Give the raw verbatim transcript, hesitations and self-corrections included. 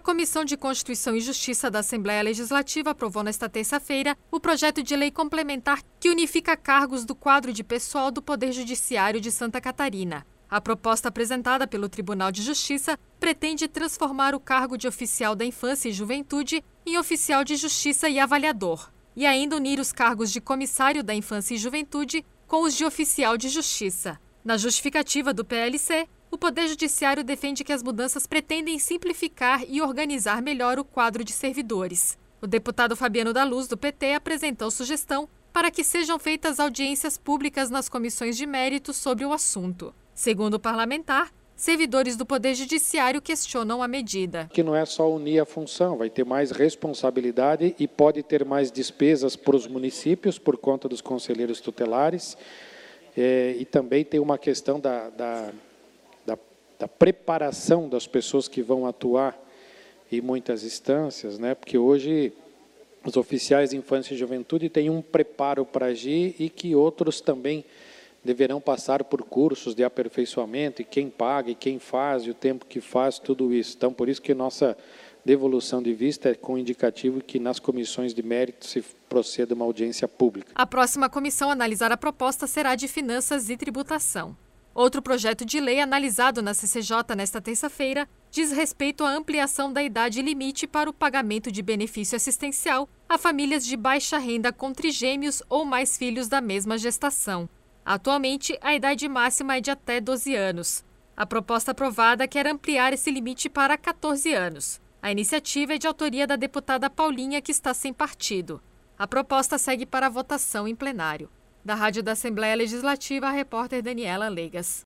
Comissão de Constituição e Justiça da Assembleia Legislativa aprovou nesta terça-feira o projeto de lei complementar que unifica cargos do quadro de pessoal do Poder Judiciário de Santa Catarina. A proposta apresentada pelo Tribunal de Justiça pretende transformar o cargo de oficial da infância e juventude em oficial de justiça e avaliador, e ainda unir os cargos de comissário da infância e juventude com os de oficial de justiça. Na justificativa do P L C, o Poder Judiciário defende que as mudanças pretendem simplificar e organizar melhor o quadro de servidores. O deputado Fabiano da Luz, do P T, apresentou sugestão para que sejam feitas audiências públicas nas comissões de mérito sobre o assunto. Segundo o parlamentar, servidores do Poder Judiciário questionam a medida. Que não é só unir a função, vai ter mais responsabilidade e pode ter mais despesas para os municípios por conta dos conselheiros tutelares. É, e também tem uma questão da, da, da, da preparação das pessoas que vão atuar em muitas instâncias, né? Porque hoje os oficiais de infância e juventude têm um preparo para agir e que outros também deverão passar por cursos de aperfeiçoamento, e quem paga, e quem faz, e o tempo que faz, tudo isso. Então, por isso que nossa devolução de vista é com indicativo que nas comissões de mérito se proceda uma audiência pública. A próxima comissão a analisar a proposta será de Finanças e Tributação. Outro projeto de lei analisado na C C J nesta terça-feira diz respeito à ampliação da idade limite para o pagamento de benefício assistencial a famílias de baixa renda com trigêmeos ou mais filhos da mesma gestação. Atualmente, a idade máxima é de até doze anos. A proposta aprovada quer ampliar esse limite para catorze anos. A iniciativa é de autoria da deputada Paulinha, que está sem partido. A proposta segue para a votação em plenário. Da Rádio da Assembleia Legislativa, a repórter Daniela Legas.